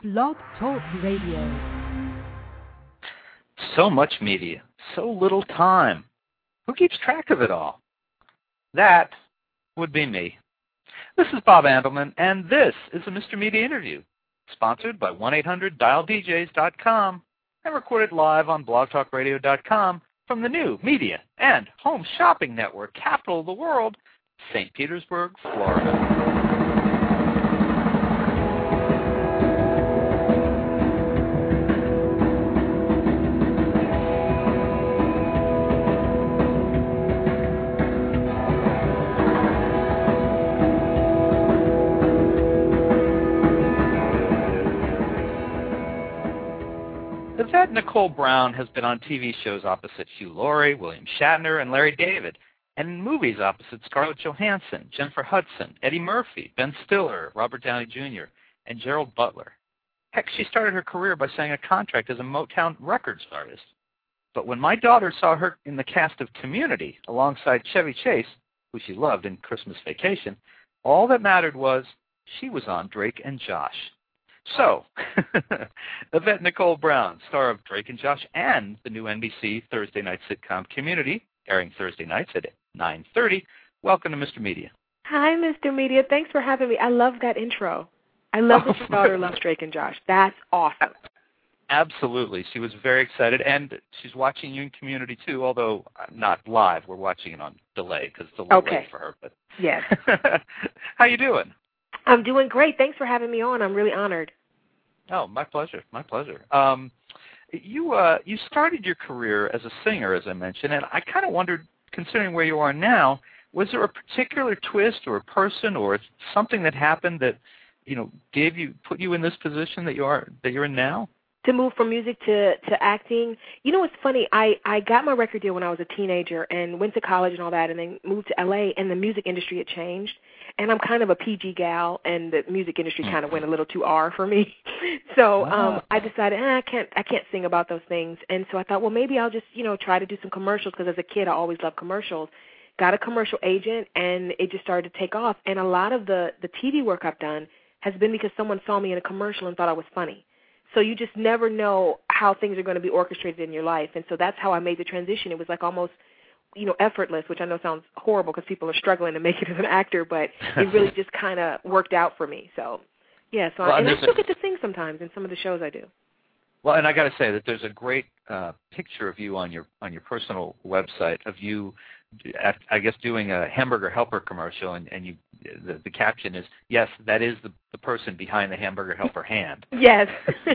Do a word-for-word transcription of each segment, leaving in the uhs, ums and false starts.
Blog Talk Radio. So much media, so little time. Who keeps track of it all? That would be me. This is Bob Andelman, and this is a Mister Media interview, sponsored by one eight hundred dial D Js dot com and recorded live on blog talk radio dot com from the new media and home shopping network, capital of the world, Saint Petersburg, Florida. Yvette Nicole Brown has been on T V shows opposite Hugh Laurie, William Shatner, and Larry David, and in movies opposite Scarlett Johansson, Jennifer Hudson, Eddie Murphy, Ben Stiller, Robert Downey Junior, and Gerald Butler. Heck, she started her career by signing a contract as a Motown Records artist. But when my daughter saw her in the cast of Community alongside Chevy Chase, who she loved in Christmas Vacation, all that mattered was she was on Drake and Josh. So, Yvette Nicole Brown, star of Drake and Josh and the new N B C Thursday night sitcom Community, airing Thursday nights at nine thirty. Welcome to Mister Media. Hi, Mister Media. Thanks for having me. I love that intro. I love that your daughter loves Drake and Josh. That's awesome. Absolutely. She was very excited, and she's watching you in Community, too, although not live. We're watching it on delay because it's a little okay. late for her. But yes. How you doing? I'm doing great. Thanks for having me on. I'm really honored. Oh, my pleasure. My pleasure. Um, you uh, you started your career as a singer, as I mentioned, and I kind of wondered, considering where you are now, was there a particular twist or a person or something that happened that, you know, gave you put you in this position that you are that you're in now? To move from music to, to acting. You know, it's funny. I, I got my record deal when I was a teenager and went to college and all that, and then moved to L A, and the music industry had changed. And I'm kind of a P G gal, and the music industry kind of went a little too R for me. So um, I decided, eh, I can't I can't sing about those things. And so I thought, well, maybe I'll just, you know, try to do some commercials, because as a kid I always loved commercials. Got a commercial agent, and it just started to take off. And a lot of the, the T V work I've done has been because someone saw me in a commercial and thought I was funny. So you just never know how things are going to be orchestrated in your life. And so that's how I made the transition. It was like almost, you know, effortless, which I know sounds horrible because people are struggling to make it as an actor, but it really just kind of worked out for me. So, yeah, so well, I, and I still get to sing sometimes in some of the shows I do. Well, and I got to say that there's a great uh, picture of you on your on your personal website of you, I guess, doing a Hamburger Helper commercial, and, and you the, the caption is, yes, that is the, the person behind the Hamburger Helper hand. Yes.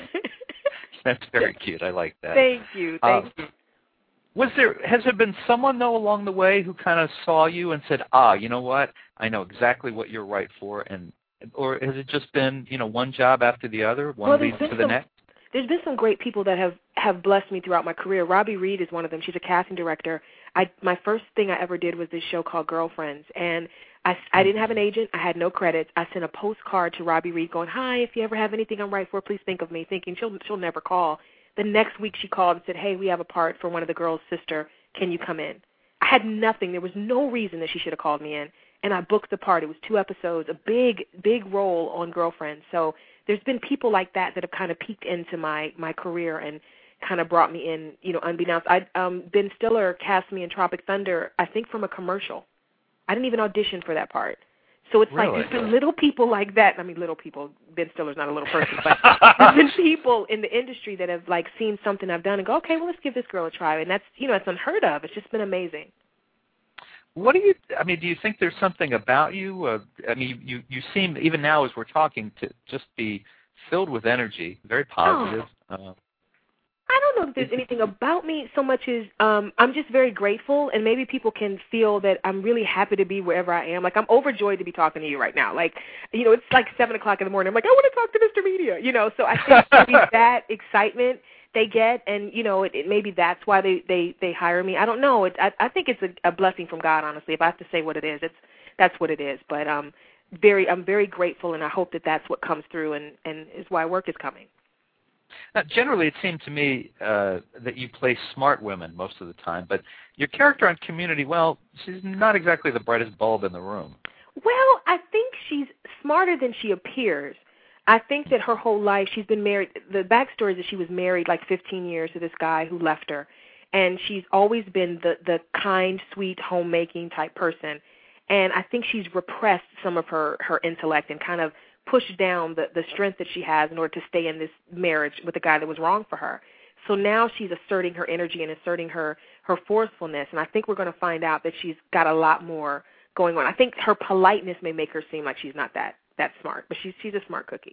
That's very cute. I like that. Thank you. Thank uh, you. Was there has there been someone, though, along the way who kind of saw you and said, ah, you know what, I know exactly what you're right for, and or has it just been, you know, one job after the other, one well, leads to the some, next? There's been some great people that have, have blessed me throughout my career. Robbie Reed is one of them. She's a casting director. I my first thing I ever did was this show called Girlfriends, and I, I didn't have an agent. I had no credits. I sent a postcard to Robbie Reed going, hi, if you ever have anything I'm right for, please think of me, thinking she'll she'll never call. The next week she called and said, hey, we have a part for one of the girls' sister. Can you come in? I had nothing. There was no reason that she should have called me in, and I booked the part. It was two episodes, a big, big role on Girlfriends. So there's been people like that that have kind of peeked into my, my career and kind of brought me in, you know, unbeknownst. I, um, Ben Stiller cast me in Tropic Thunder, I think from a commercial. I didn't even audition for that part. So it's really? like there's been little people like that. I mean, little people. Ben Stiller's not a little person, but there's been people in the industry that have, like, seen something I've done and go, okay, well, let's give this girl a try. And that's, you know, it's unheard of. It's just been amazing. What do you, I mean, do you think there's something about you? Uh, I mean, you, you seem, even now as we're talking, to just be filled with energy, very positive. Oh. Uh, I don't know if there's anything about me so much as um, I'm just very grateful, and maybe people can feel that I'm really happy to be wherever I am. Like, I'm overjoyed to be talking to you right now. Like, you know, it's like seven o'clock in the morning. I'm like, I want to talk to Mister Media, you know. So I think maybe that excitement they get, and, you know, it, it, maybe that's why they, they, they hire me. I don't know. It, I, I think it's a, a blessing from God, honestly. If I have to say what it is, it's that's what it is. But um, very, I'm very grateful, and I hope that that's what comes through and, and is why work is coming. Now, generally, it seemed to me uh, that you play smart women most of the time, but your character on Community, well, she's not exactly the brightest bulb in the room. Well, I think she's smarter than she appears. I think that her whole life she's been married. The backstory is that she was married like fifteen years to this guy who left her, and she's always been the the kind, sweet, homemaking type person. And I think she's repressed some of her her intellect and kind of pushed down the the strength that she has in order to stay in this marriage with a guy that was wrong for her. So now she's asserting her energy and asserting her her forcefulness, and I think we're going to find out that she's got a lot more going on. I think her politeness may make her seem like she's not that that smart, but she's she's a smart cookie.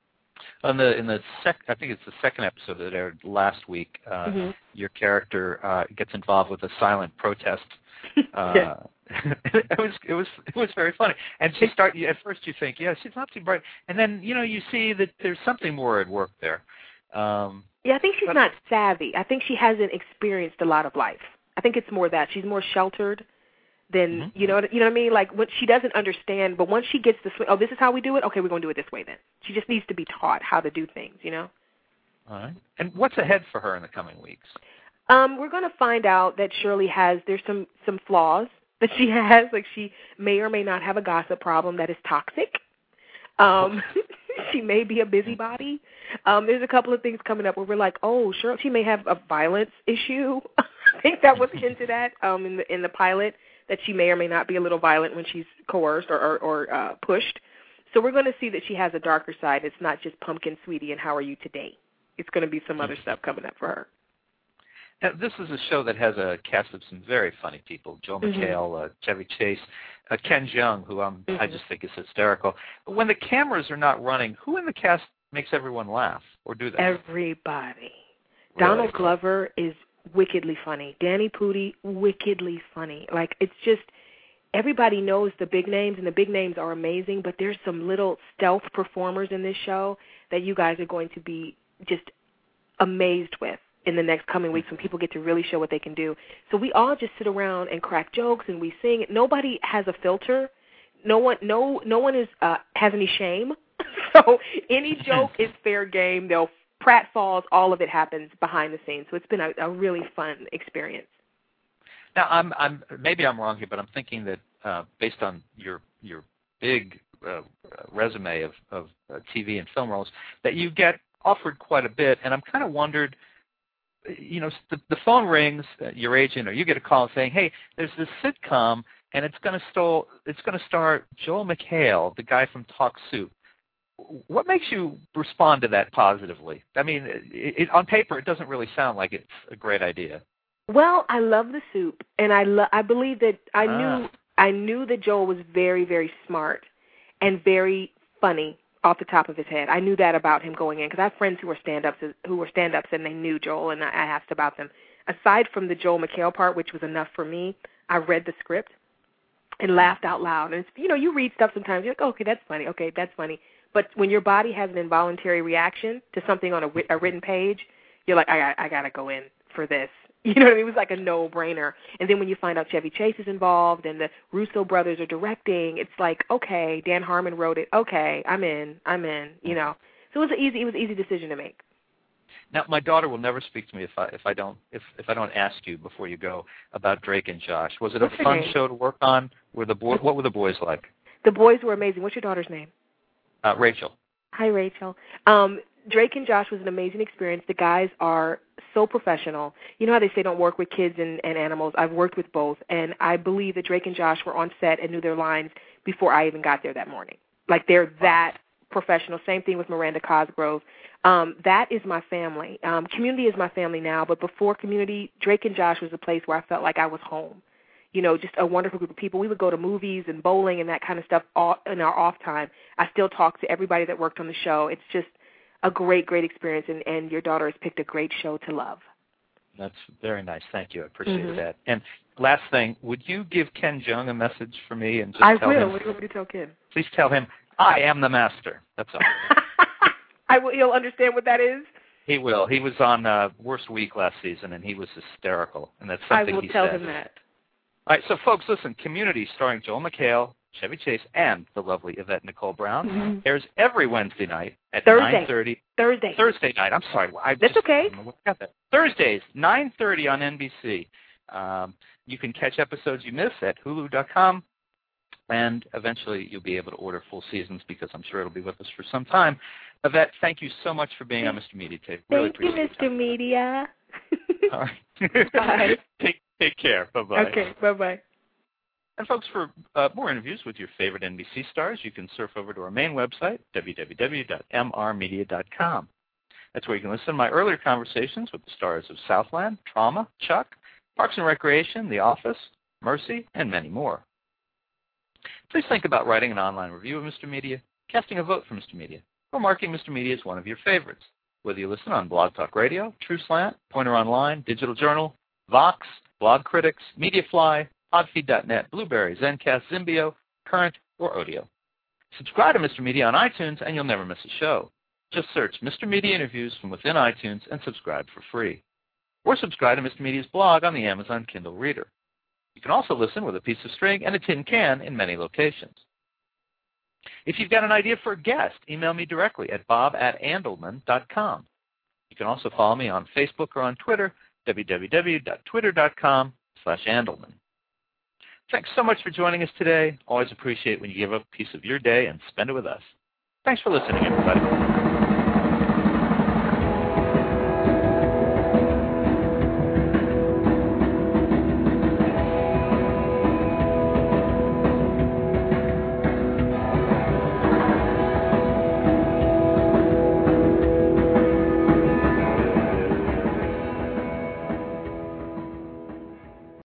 On the in the sec, I think it's the second episode that aired last week. Uh, mm-hmm. Your character uh, gets involved with a silent protest. Uh, yeah. it was it was it was very funny. And she start at first you think, yeah, she's not too bright, and then you know you see that there's something more at work there. Um, yeah, I think she's but, not savvy. I think she hasn't experienced a lot of life. I think it's more that she's more sheltered. Then mm-hmm. you know, you know what I mean. Like when she doesn't understand, but once she gets the swing, oh, this is how we do it. Okay, we're going to do it this way. Then she just needs to be taught how to do things. You know. All right. And what's ahead for her in the coming weeks? Um, we're going to find out that Shirley has there's some some flaws that she has. Like she may or may not have a gossip problem that is toxic. Um, she may be a busybody. Um, there's a couple of things coming up where we're like, oh, Shirley, she may have a violence issue. I think that was hinted at um, in the in the pilot. That she may or may not be a little violent when she's coerced or, or, or uh, pushed. So we're going to see that she has a darker side. It's not just pumpkin, sweetie, and how are you today? It's going to be some other stuff coming up for her. Now, this is a show that has a cast of some very funny people. Joel mm-hmm. McHale, uh, Chevy Chase, uh, Ken Jeong, who I'm, mm-hmm. I just think is hysterical. But when the cameras are not running, who in the cast makes everyone laugh, or do they? Everybody. Really? Donald Glover is wickedly funny. Danny Pudi, wickedly funny. Like, it's just, everybody knows the big names, and the big names are amazing, but there's some little stealth performers in this show that you guys are going to be just amazed with in the next coming weeks when people get to really show what they can do. So we all just sit around and crack jokes, and we sing. Nobody has a filter. No one, no, no one is uh, has any shame. So any joke is fair game. They'll pratfalls, all of it happens behind the scenes. So it's been a, a really fun experience. Now, I'm, I'm maybe I'm wrong here, but I'm thinking that uh, based on your your big uh, resume of, of uh, T V and film roles, that you get offered quite a bit, and I'm kind of wondered, you know, the, the phone rings, uh, your agent, or you get a call saying, hey, there's this sitcom, and it's going to star it's going to star Joel McHale, the guy from Talk Soup. What makes you respond to that positively? I mean, it, it, on paper, it doesn't really sound like it's a great idea. Well, I love the soup, and I lo- I believe that I ah. knew I knew that Joel was very, very smart and very funny off the top of his head. I knew that about him going in because I have friends who were stand-ups who were stand-ups and they knew Joel, and I asked about them. Aside from the Joel McHale part, which was enough for me, I read the script and laughed out loud. And it's, you know, you read stuff sometimes, you're like, oh, okay, that's funny. Okay, that's funny. But when your body has an involuntary reaction to something on a, a written page, you're like, I got, I got to go in for this. You know what I mean? It was like a no-brainer. And then when you find out Chevy Chase is involved and the Russo brothers are directing, it's like, okay, Dan Harmon wrote it. Okay, I'm in. I'm in. You know, so it was an easy. It was an easy decision to make. Now, my daughter will never speak to me if I if I don't if if I don't ask you before you go about Drake and Josh. Was it a What's her fun name? show to work on? Were the boy, what were the boys like? The boys were amazing. What's your daughter's name? Uh, Rachel. Hi, Rachel. Um, Drake and Josh was an amazing experience. The guys are so professional. You know how they say don't work with kids and, and animals? I've worked with both, and I believe that Drake and Josh were on set and knew their lines before I even got there that morning. Like, they're that professional. Same thing with Miranda Cosgrove. Um, that is my family. Um, Community is my family now, but before Community, Drake and Josh was a place where I felt like I was home. You know, just a wonderful group of people. We would go to movies and bowling and that kind of stuff all, in our off time. I still talk to everybody that worked on the show. It's just a great, great experience, and, and your daughter has picked a great show to love. That's very nice. Thank you. I appreciate mm-hmm. that. And last thing, would you give Ken Jeong a message for me? And just I tell will. him, What do you want me to tell Ken? Please tell him, I am the master. That's all. I will. He'll understand what that is. He will. He was on uh, Worst Week last season, and he was hysterical, and that's something I will he tell said. him that. All right, so folks, listen, Community, starring Joel McHale, Chevy Chase, and the lovely Yvette Nicole Brown, mm-hmm. airs every Wednesday night at Thursday. nine thirty. Thursday. Thursday night. I'm sorry. I That's just, okay. I don't know what I got that. Thursdays, nine thirty on N B C. Um, you can catch episodes you miss at hulu dot com And eventually you'll be able to order full seasons because I'm sure it'll be with us for some time. Yvette, thank you so much for being on Mister Media Tape. Really thank you, Mister Media. All right. Bye. take, take care. Bye-bye. Okay, bye-bye. And folks, for uh, more interviews with your favorite N B C stars, you can surf over to our main website, w w w dot m r media dot com. That's where you can listen to my earlier conversations with the stars of Southland, Trauma, Chuck, Parks and Recreation, The Office, Mercy, and many more. Please think about writing an online review of Mister Media, casting a vote for Mister Media, or marking Mister Media as one of your favorites, whether you listen on Blog Talk Radio, TrueSlant, Pointer Online, Digital Journal, Vox, Blog Critics, MediaFly, Podfeed dot net, Blueberry, Zencast, Zimbio, Current, or Odeo. Subscribe to Mister Media on iTunes and you'll never miss a show. Just search Mister Media Interviews from within iTunes and subscribe for free. Or subscribe to Mister Media's blog on the Amazon Kindle Reader. You can also listen with a piece of string and a tin can in many locations. If you've got an idea for a guest, email me directly at bob at andelman dot com. You can also follow me on Facebook or on Twitter, w w w dot twitter dot com slash andelman. Thanks so much for joining us today. Always appreciate when you give up a piece of your day and spend it with us. Thanks for listening, everybody.